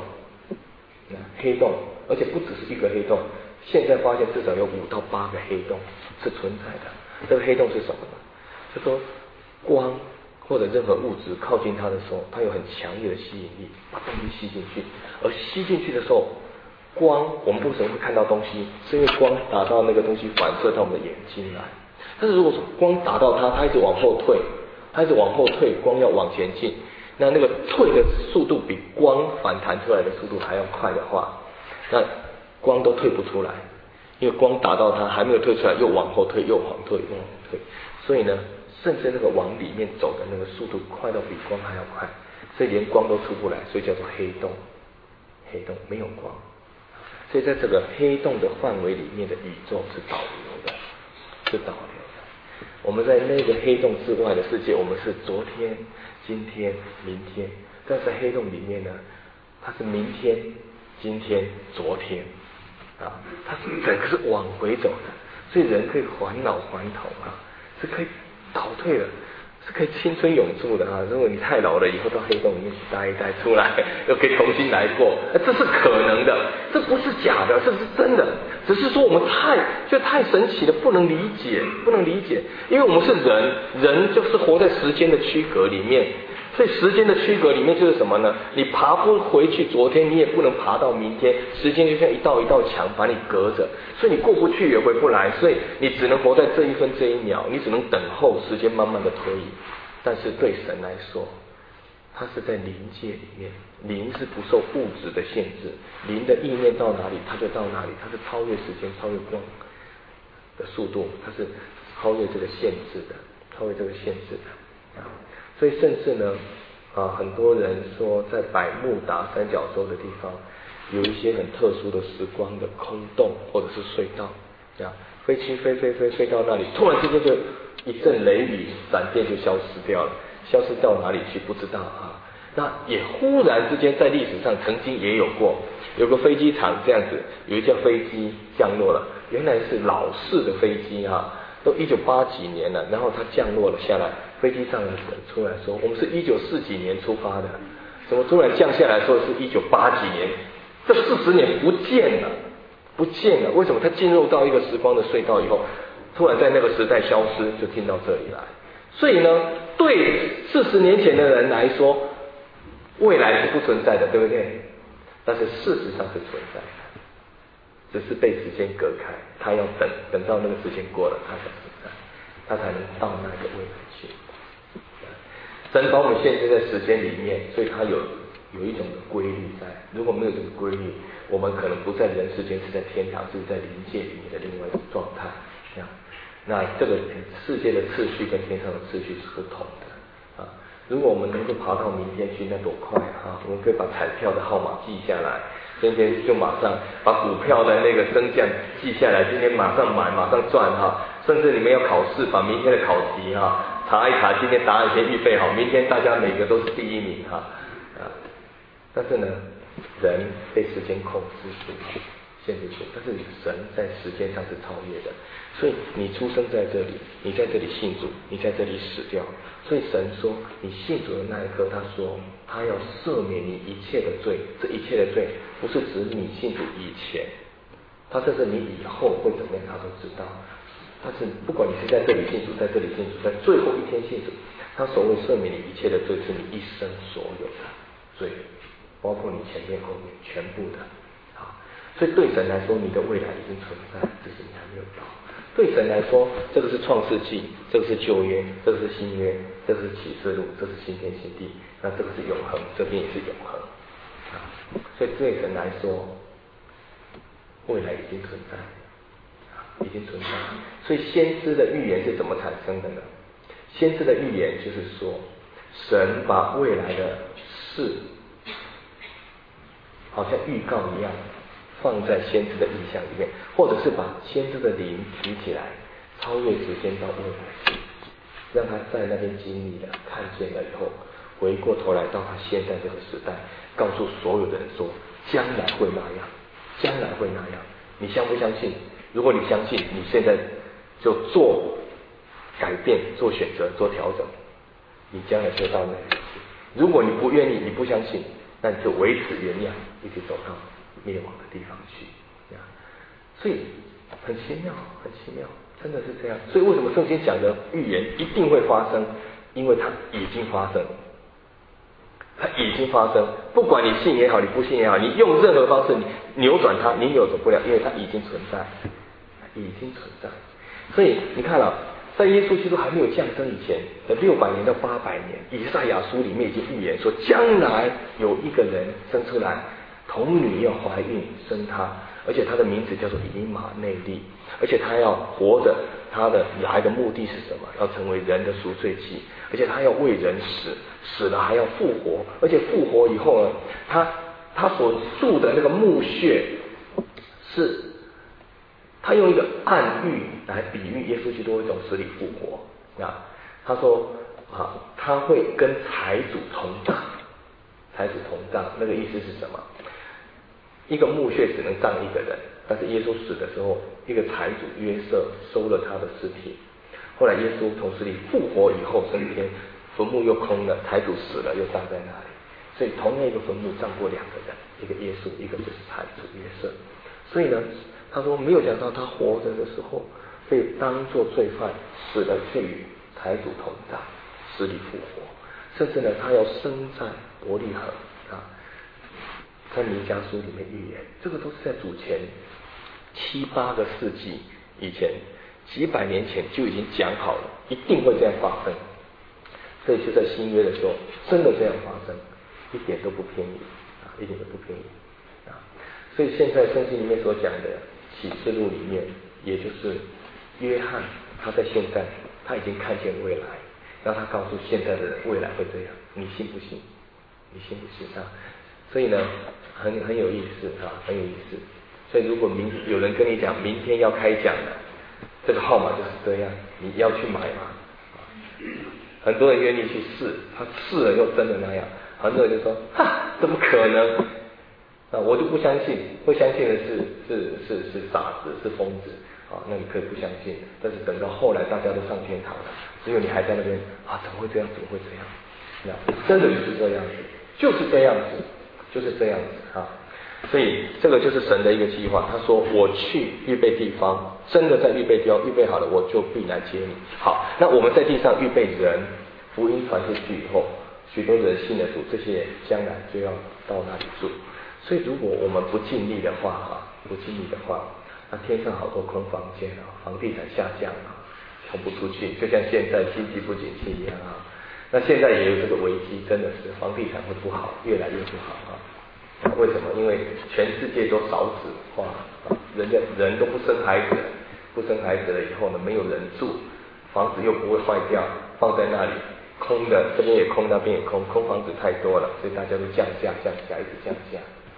而且不只是一个黑洞，现在发现至少有5到8个黑洞是存在的。这个黑洞是什么呢？就说光或者任何物质靠近它的时候，它有很强烈的吸引力，把东西吸进去。而吸进去的时候，光我们为什么会看到东西？是因为光打到那个东西反射到我们的眼睛来。但是如果说光打到它一直往后退，光要往前进，那个退的速度比光反弹出来的速度还要快的话，那光都退不出来，因为光打到它还没有退出来，又往后退，所以呢，甚至那个往里面走的那个速度快到比光还要快，所以连光都出不来，所以叫做黑洞没有光。所以在这个黑洞的范围里面的宇宙是导流的。我们在那个黑洞之外的世界，我们是昨天、今天、明天。但是黑洞里面呢，它是明天、今天、昨天它是整个是往回走的，所以人可以还老还童是可以倒退的，是可以青春永驻的如果你太老了，以后到黑洞里面去待一待，出来又可以重新来过，这是可能的，这不是假的，这是真的。只是说我们太神奇了，不能理解，因为我们是人就是活在时间的区隔里面。所以时间的区隔里面就是什么呢？你爬不回去昨天，你也不能爬到明天，时间就像一道一道墙把你隔着，所以你过不去也回不来，所以你只能活在这1分这1秒，你只能等候时间慢慢的推移。但是对神来说，它是在灵界里面，灵是不受物质的限制，灵的意念到哪里它就到哪里，它是超越时间超越光的速度，它是超越这个限制的。所以甚至呢很多人说在百慕达三角洲的地方有一些很特殊的时光的空洞或者是隧道这样飞机飞到那里，突然之间就一阵雷雨闪电就消失掉了，消失到哪里去不知道啊。那也忽然之间在历史上曾经也有过，有个飞机场这样子，有一架飞机降落了，原来是老式的飞机啊，都1980几年了，然后它降落了下来，飞机上的人出来说，我们是1940几年出发的，怎么突然降下来说是1980几年？这40年不见了，不见了。为什么？它进入到一个时光的隧道以后，突然在那个时代消失，就进到这里来。所以呢，对40年前的人来说，未来是不存在的，对不对？但是事实上是存在的，只是被时间隔开。他要等到那个时间过了，他才存在，他才能到那个未来去。神把我们限制在时间里面，所以他有一种的规律在。如果没有这个规律，我们可能不在人世间，是在天堂，是在灵界里面的另外一种状态。这样，那这个世界的次序跟天上的次序是不同的啊。如果我们能够爬到明天去，那多快啊！我们可以把彩票的号码记下来，今天就马上把股票的那个升降记下来，今天马上买，马上赚哈。甚至你们要考试，把明天的考题哈查一查，今天答案先预备好，明天大家每个都是第一名哈啊。但是呢，人被时间控制住，限制住，但是神在时间上是超越的。所以你出生在这里，你在这里信主，你在这里死掉。所以神说，你信主的那一刻，他说他要赦免你一切的罪。这一切的罪不是指你信主以前，他这是你以后会怎么样，他都知道。但是不管你是在这里信主，在这里信主，在最后一天信主，他所谓赦免你一切的罪，是你一生所有的罪，包括你前面后面全部的。好，所以对神来说，你的未来已经存在，只是你还没有到。对神来说，这个是创世纪，这个是旧约，这个是新约，这个是启示录，这是新天新地，那这个是永恒，这边也是永恒啊。所以对神来说，未来已经存在，已经存在。所以先知的预言是怎么产生的呢？先知的预言就是说，神把未来的事好像预告一样，放在先知的意象里面，或者是把先知的灵提起来，超越时间到未来去，让他在那边经历了、看见了以后，回过头来到他现在这个时代，告诉所有的人说，将来会那样，将来会那样。你相不相信？如果你相信，你现在就做改变、做选择、做调整，你将来就到那里去。如果你不愿意，你不相信，那你就维持原样，一直走到灭亡的地方去。所以很奇妙，很奇妙，真的是这样。所以为什么圣经讲的预言一定会发生？因为它已经发生，它已经发生。不管你信也好，你不信也好，你用任何方式你扭转它，你扭转不了，因为它已经存在，已经存在。所以你看了，在耶稣基督还没有降生以前的600年到800年，以赛亚书里面已经预言说，将来有一个人生出来，童女要怀孕生他，而且他的名字叫做以马内利，而且他要活着，他的来的目的是什么？要成为人的赎罪祭，而且他要为人死，死了还要复活，而且复活以后呢，他所住的那个墓穴是，他用一个暗喻来比喻耶稣基督会从死里复活啊。他说啊，他会跟财主同葬，财主同葬，那个意思是什么？一个墓穴只能葬一个人，但是耶稣死的时候，一个财主约瑟收了他的尸体。后来耶稣从死里复活以后升天，坟墓又空了，财主死了又葬在那里。所以同样一个坟墓葬过2个人，一个耶稣，一个就是财主约瑟。所以呢，他说没有讲到他活着的时候被当作罪犯，死了却与财主同葬，死里复活。甚至呢，他要生在伯利恒啊，在弥迦书里面预言，这个都是在主前7、8个世纪以前，几百年前就已经讲好了，一定会这样发生。所以就在新约的时候，真的这样发生，一点都不偏移啊，一点都不偏移啊。所以现在圣经里面所讲的启示录里面，也就是约翰他在现在他已经看见未来，然后他告诉现在的人未来会这样，你信不信？你信不信啊？所以呢，很有意思啊，很有意思。 所以如果有人跟你讲明天要开奖了，这个号码就是这样，你要去买吗？很多人愿意去试，他试了又真的那样，很多人就说哈，怎么可能？我就不相信，会相信的是傻子，是疯子啊，那你可以不相信，但是等到后来大家都上天堂了，只有你还在那边啊，怎么会这样？怎么会这样？那真的就是这样子，就是这样子，就是这样子啊。所以这个就是神的一个计划。他说我去预备地方，真的在预备地方预备好了，我就必来接你。好，那我们在地上预备人，福音传出去以后，许多人信了主，这些将来就要到那里住。所以如果我们不尽力的话不尽力的话，那天上好多空房间房地产下降抢不出去，就像现在经济不景气一样那现在也有这个危机，真的是房地产会不好，越来越不好为什么？因为全世界都少子化人都不生孩子，不生孩子了以后呢，没有人住，房子又不会坏掉，放在那里空的，这边也空，那边也空，空房子太多了，所以大家都降价，一直降价。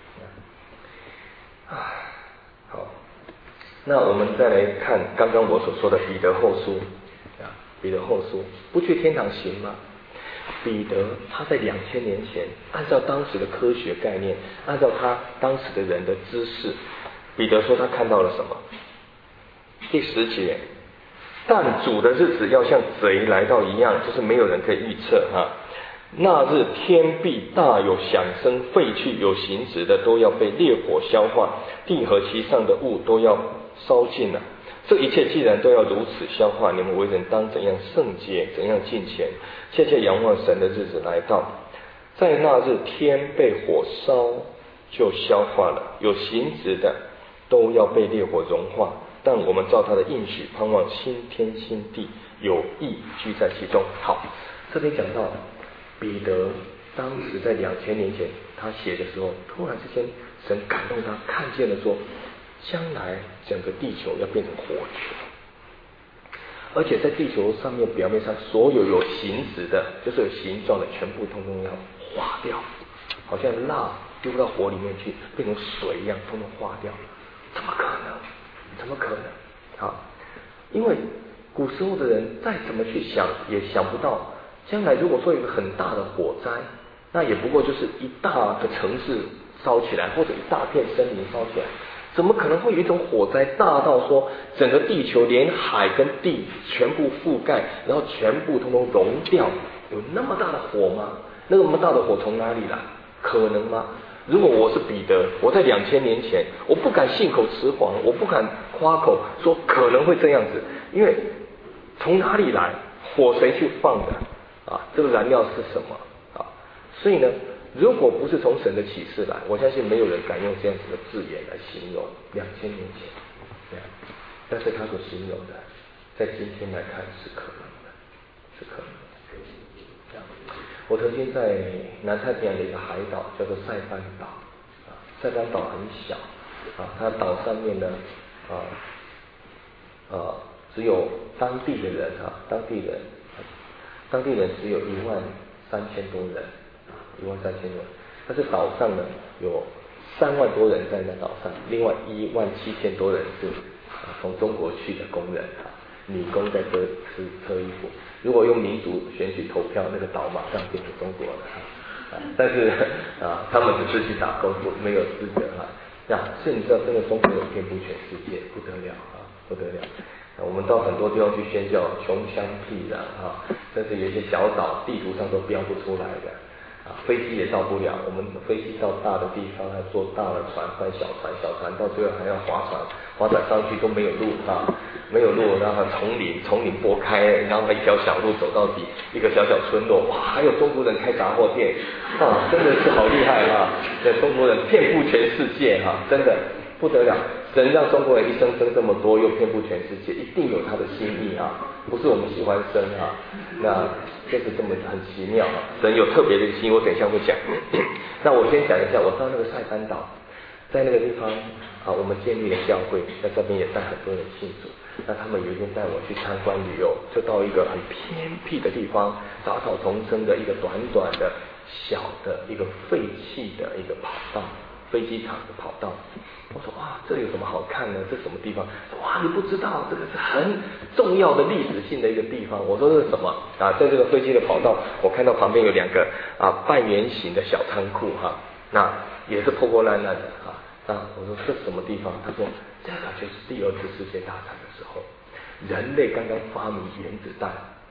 好，那我们再来看刚刚我所说的彼得后书彼得后书，不去天堂行吗？彼得他在2000年前，按照当时的科学概念，按照他当时的人的知识，彼得说他看到了什么？第10节，但主的日子要像贼来到一样，就是没有人可以预测那日天必大有响声，废去有形质的都要被烈火消化，地和其上的物都要烧尽了。这一切既然都要如此消化，你们为人当怎样圣洁，怎样敬虔，切切仰望神的日子来到。在那日天被火烧就消化了，有形质的都要被烈火融化，但我们照他的应许盼望新天新地，有义居在其中。好，这边讲到彼得当时在2000年前他写的时候，突然之间神感动他，看见了说将来整个地球要变成火球，而且在地球上面表面上所有有形质的，就是有形状的，全部通通要化掉，好像蜡丢到火里面去变成水一样，通通化掉。怎么可能？怎么可能？好，因为古时候的人再怎么去想也想不到，将来如果说有一个很大的火灾，那也不过就是一大个城市烧起来，或者一大片森林烧起来，怎么可能会有一种火灾大到说整个地球连海跟地全部覆盖，然后全部通通融掉？有那么大的火吗？那么大的火从哪里来？可能吗？如果我是彼得，我在2000年前，我不敢信口雌黄，我不敢夸口说可能会这样子，因为从哪里来？火谁去放的这个燃料是什么所以呢，如果不是从神的启示来，我相信没有人敢用这样子的字眼来形容2000年前但是他所形容的，在今天来看是可能的，是可能的。我曾经在南太平洋的一个海岛叫做塞班岛塞班岛很小它岛上面呢只有当地的人当地人只有13000多人13000多人，但是岛上呢有3万多人在那岛上，另外17000多人是从中国去的工人女工在车衣服。如果用民主选举投票，那个岛马上变成中国了但是他们只是去打工，没有资格所以你知道，真的中国人遍布全世界，不得了不得了。我们到很多地方去宣教，穷乡僻壤甚至有一些小岛地图上都标不出来的飞机也到不了，我们飞机到大的地方要坐大的船换小船，小船到最后还要划船上去都没有路没有路，然后丛林拨开，然后一条小路走到底，一个小小村落，还有中国人开杂货店真的是好厉害中国人遍布全世界真的不得了。神让中国人一生生这么多，又遍布全世界，一定有他的心意不是我们喜欢生那就是这么很奇妙神有特别的心意，我等一下会讲那我先讲一下，我到那个塞班岛，在那个地方我们建立了教会，在这边也带很多人信主。那他们有一天带我去参观旅游，就到一个很偏僻的地方，杂草丛生的一个短短的小的一个废弃的一个跑道飞机场的跑道。我说哇，这有什么好看呢？这什么地方？哇，你不知道，这个是很重要的历史性的一个地方。我说这是什么啊？在这个飞机的跑道，我看到旁边有2个半圆形的小仓库哈，那也是破破烂烂的啊。那我说这是什么地方？他说这个就是第2次世界大战的时候，人类刚刚发明原子弹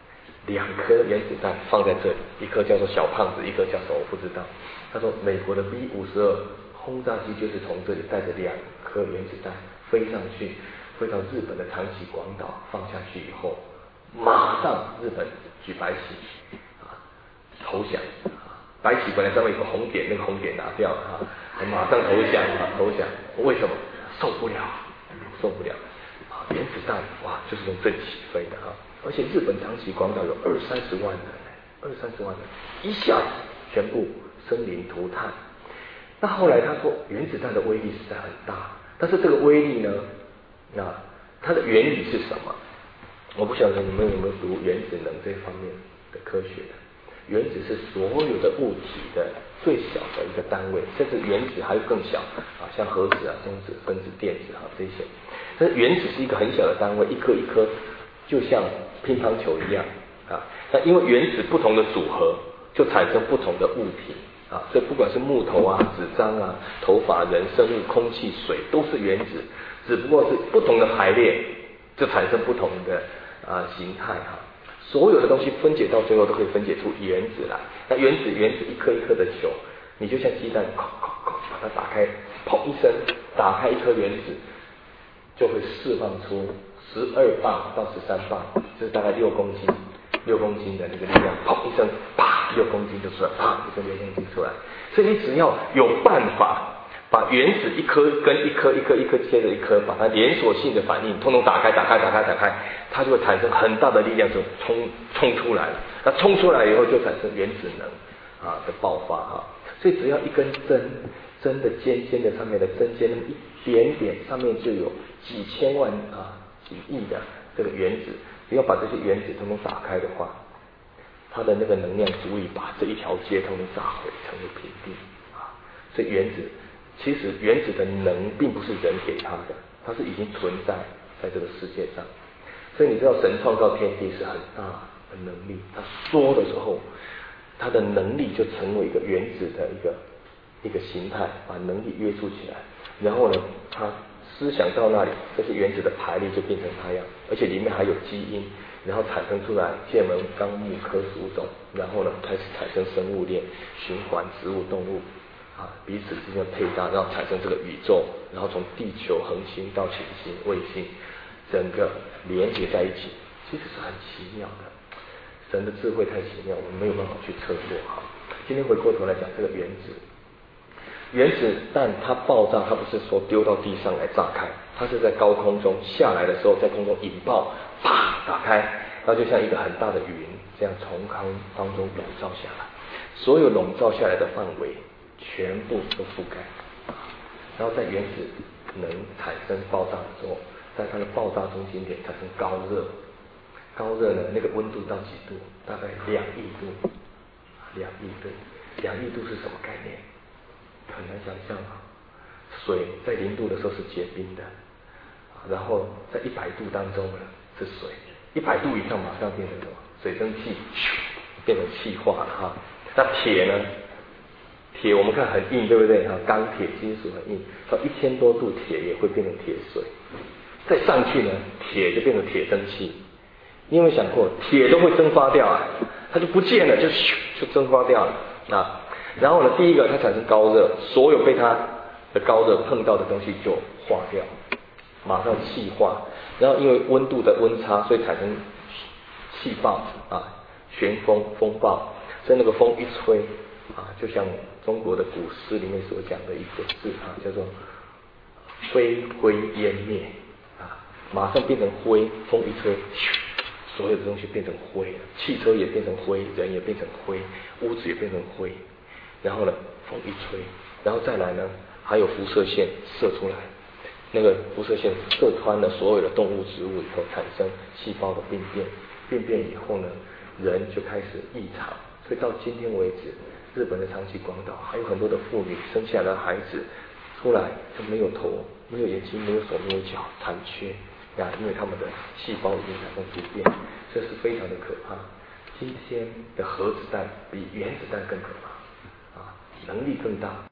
，2颗原子弹放在这里，一颗叫做小胖子，一颗叫什么我不知道。他说美国的 B-52轰炸机就是从这里带着2颗原子弹飞上去，飞到日本的长崎广岛，放下去以后，马上日本举白旗投降白旗本来上面有个红点，那个红点拿掉马上投降投降。为什么？受不了原子弹哇，就是从这里起飞的而且日本长崎广岛有20-30万人，一下子全部生灵涂炭。那后来他说原子弹的威力实在很大，但是这个威力呢，那它的原理是什么？我不晓得你们有没有读原子能这方面的科学的。原子是所有的物体的最小的一个单位，甚至原子还有更小像核子中子、分子、电子这些。但是原子是一个很小的单位，一颗一颗就像乒乓球一样那因为原子不同的组合，就产生不同的物体所以不管是木头纸张头发、人、生物、空气、水，都是原子，只不过是不同的排列，就产生不同的形态所有的东西分解到最后都可以分解出原子来。那原子一颗一颗的球，你就像鸡蛋，把它打开，砰一声打开一颗原子，就会释放出12磅到13磅，就是大概6公斤的那个力量，砰一声，啪，6公斤就出来，啪一声6公斤出来。所以你只要有办法把原子一颗跟一颗接着一颗，把它连锁性的反应通通打开，它就会产生很大的力量，就冲出来了。那冲出来以后就产生原子能的爆发所以只要一根针的尖的上面的针尖那么一点点，上面就有几千万几亿的这个原子。只要把这些原子通通打开的话，它的那个能量足以把这一条街通通炸毁，成为平地所以其实原子的能并不是人给它的，它是已经存在这个世界上。所以你知道神创造天地是很大的能力，它说的时候，它的能力就成为一个原子的一个形态，把能力约束起来。然后呢，它思想到那里，这些原子的排列就变成那样，而且里面还有基因，然后产生出来界门纲目科属种，然后呢开始产生生物链循环，植物动物彼此之间的配搭，然后产生这个宇宙，然后从地球恒星到行星、卫星，整个连接在一起，其实是很奇妙的。神的智慧太奇妙，我们没有办法去测度今天回过头来讲这个原子弹它爆炸，它不是说丢到地上来炸开，它是在高空中下来的时候，在空中引爆，啪打开，那就像一个很大的云，这样从空当中笼罩下来，所有笼罩下来的范围全部都覆盖，然后在原子能产生爆炸的时候，在它的爆炸中心点产生高热呢，那个温度到几度？大概2亿度，2亿度是什么概念？很难想象水在0度的时候是结冰的，然后在100度当中呢是水，100度以上马上变成什么？水蒸气变成气化了那铁呢？铁我们看很硬，对不对钢铁金属很硬，到1000多度铁也会变成铁水，再上去呢，铁就变成铁蒸汽。你有没有想过，铁都会蒸发掉它就不见了，就蒸发掉了然后呢，第一个它产生高热，所有被它的高热碰到的东西就化掉，马上气化。然后因为温度的温差，所以产生气爆旋风风暴。所以那个风一吹就像中国的古诗里面所讲的一个字叫做飞灰烟灭马上变成灰，风一吹所有的东西变成灰，汽车也变成灰，人也变成灰，屋子也变成灰。然后呢，风一吹，然后再来呢，还有辐射线射出来，那个辐射线射穿了所有的动物、植物以后，产生细胞的病变以后呢，人就开始异常， 所以到今天为止，日本的长崎、广岛还有很多的妇女生下来的孩子出来就没有头、没有眼睛、没有手、没有脚，残缺呀，因为他们的细胞已经产生突变，这是非常的可怕。今天的核子弹比原子弹更可怕啊，能力更大。